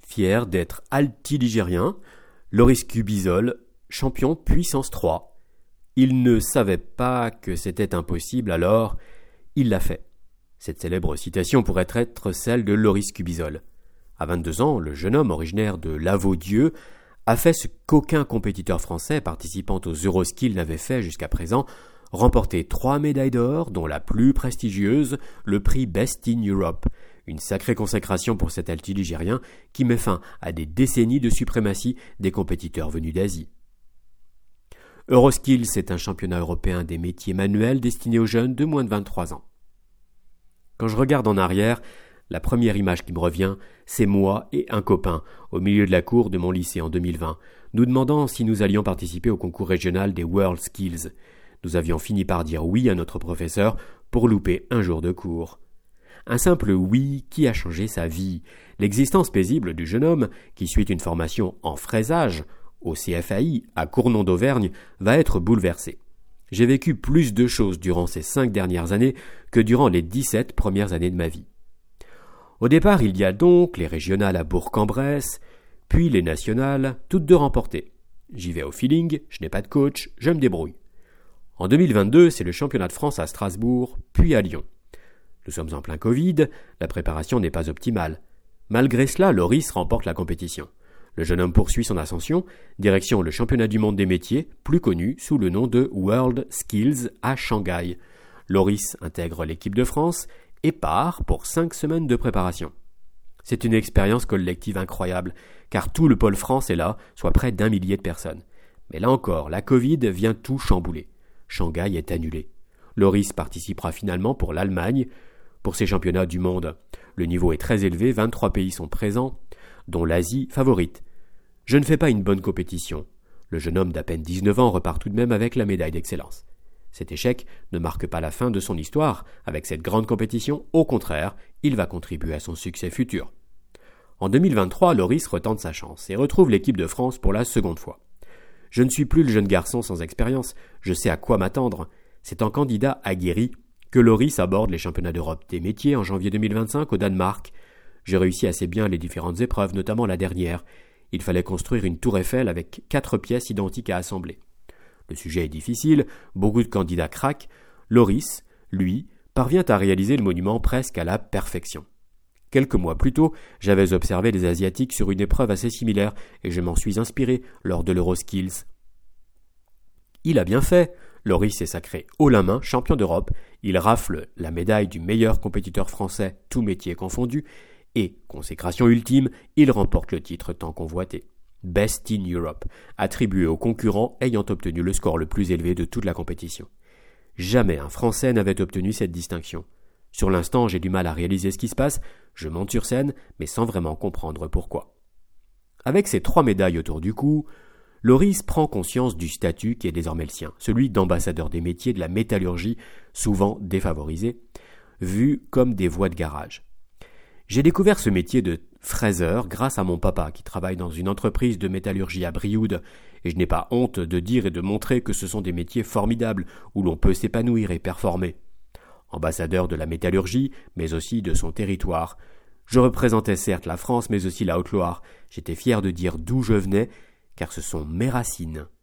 fier d'être altiligérien, Loris Cubizol, champion puissance 3. Il ne savait pas que c'était impossible, alors il l'a fait. Cette célèbre citation pourrait être celle de Loris Cubizol. À 22 ans, le jeune homme originaire de Lavaudieu a fait ce qu'aucun compétiteur français participant aux Euroskills n'avait fait jusqu'à présent, remporter 3 médailles d'or, dont la plus prestigieuse, le prix Best in Europe, une sacrée consécration pour cet altiligérien qui met fin à des décennies de suprématie des compétiteurs venus d'Asie. Euroskills est un championnat européen des métiers manuels destiné aux jeunes de moins de 23 ans. Quand je regarde en arrière, la première image qui me revient, c'est moi et un copain, au milieu de la cour de mon lycée en 2020, nous demandant si nous allions participer au concours régional des World Skills. Nous avions fini par dire oui à notre professeur pour louper un jour de cours. Un simple oui qui a changé sa vie. L'existence paisible du jeune homme, qui suit une formation en fraisage, au CFAI, à Cournon d'Auvergne, va être bouleversée. J'ai vécu plus de choses durant ces 5 dernières années que durant les 17 premières années de ma vie. Au départ, il y a donc les régionales à Bourg-en-Bresse, puis les nationales, toutes deux remportées. J'y vais au feeling, je n'ai pas de coach, je me débrouille. En 2022, c'est le championnat de France à Strasbourg, puis à Lyon. Nous sommes en plein Covid, la préparation n'est pas optimale. Malgré cela, Loris remporte la compétition. Le jeune homme poursuit son ascension, direction le championnat du monde des métiers, plus connu sous le nom de World Skills à Shanghai. Loris intègre l'équipe de France et part pour 5 semaines de préparation. C'est une expérience collective incroyable, car tout le pôle France est là, soit près d'1 millier de personnes. Mais là encore, la Covid vient tout chambouler. Shanghai est annulé. Loris participera finalement pour l'Allemagne, pour ces championnats du monde. Le niveau est très élevé, 23 pays sont présents, dont l'Asie favorite. Je ne fais pas une bonne compétition. Le jeune homme d'à peine 19 ans repart tout de même avec la médaille d'excellence. Cet échec ne marque pas la fin de son histoire avec cette grande compétition, au contraire, il va contribuer à son succès futur. En 2023, Loris retente sa chance et retrouve l'équipe de France pour la seconde fois. Je ne suis plus le jeune garçon sans expérience, je sais à quoi m'attendre. C'est en candidat aguerri que Loris aborde les championnats d'Europe des métiers en janvier 2025 au Danemark. J'ai réussi assez bien les différentes épreuves, notamment la dernière. Il fallait construire une tour Eiffel avec 4 pièces identiques à assembler. Le sujet est difficile, beaucoup de candidats craquent. Loris, lui, parvient à réaliser le monument presque à la perfection. Quelques mois plus tôt, j'avais observé les Asiatiques sur une épreuve assez similaire et je m'en suis inspiré lors de l'Euroskills. Il a bien fait. Loris est sacré haut la main champion d'Europe. Il rafle la médaille du meilleur compétiteur français, tous métiers confondus, et, consécration ultime, il remporte le titre tant convoité. Best in Europe, attribué au concurrent ayant obtenu le score le plus élevé de toute la compétition. Jamais un Français n'avait obtenu cette distinction. Sur l'instant, j'ai du mal à réaliser ce qui se passe, je monte sur scène, mais sans vraiment comprendre pourquoi. Avec ses 3 médailles autour du cou, Loris prend conscience du statut qui est désormais le sien, celui d'ambassadeur des métiers de la métallurgie, souvent défavorisé, vu comme des voies de garage. J'ai découvert ce métier de fraiseur grâce à mon papa qui travaille dans une entreprise de métallurgie à Brioude, et je n'ai pas honte de dire et de montrer que ce sont des métiers formidables où l'on peut s'épanouir et performer. Ambassadeur de la métallurgie, mais aussi de son territoire. Je représentais certes la France, mais aussi la Haute-Loire. J'étais fier de dire d'où je venais, car ce sont mes racines.